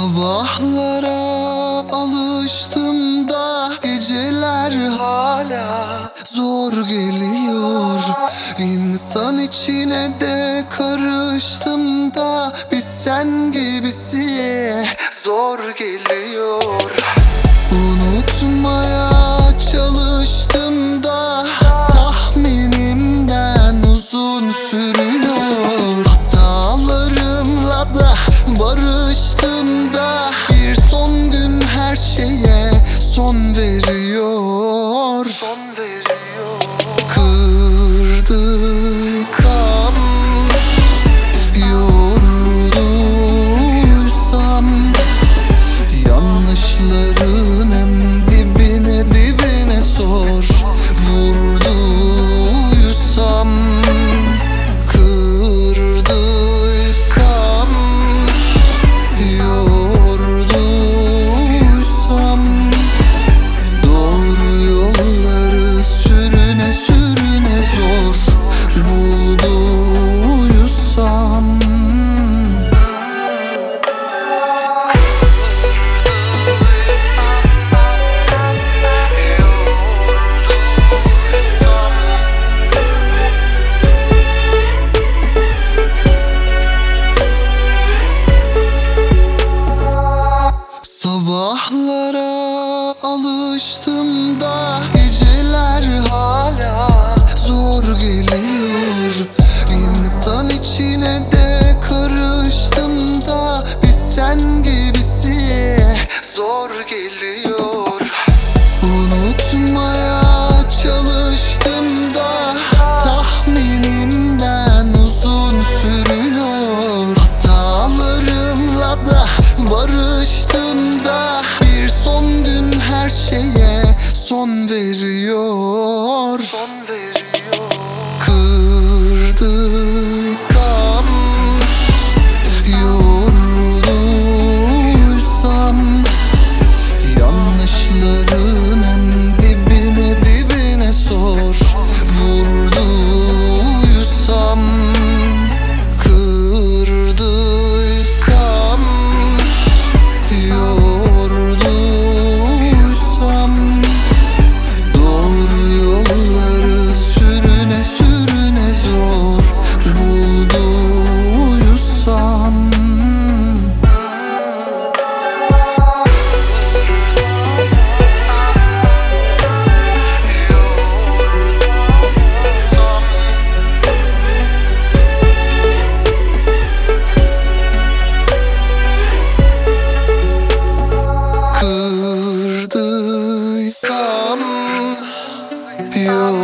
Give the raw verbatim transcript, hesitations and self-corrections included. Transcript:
Sabahlara alıştım da geceler hala zor geliyor. İnsan içine de karıştım da bir sen gibisi zor geliyor. Unutmaya çalıştım da tahminimden uzun sürüyor. Hatalarımla da barıştım da bir son gün her şeye son veriyor. Son veriyor. Kırdıysam, yorduysam, yanlışların en dibine dibine sor. Vurduysam, kırdıysam, yorduysam, doğru yolları sürüne sürüne zor bulduysam. Sabahlara alıştım da geceler hala zor geliyor. İnsan içine de karıştım da bir sen gibisi zor geliyor. Unutmaya çalıştım da tahminimden uzun sürüyor. Hatalarımla da barıştım da bir son gün her şeye son veriyor. Son veriyor. Kırdıysam, yorduysam, yanlışların en dibine dibine sor. Vurduysam, kırdıysam, yorduysam, doğru yolları sürüne sürüne zor bulduysam. Kırdıysam, yok